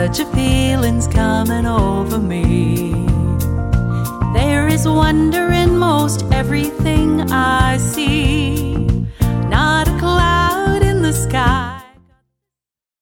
such a feeling's coming over me. There is wonder in most everything I see, not a cloud in the sky.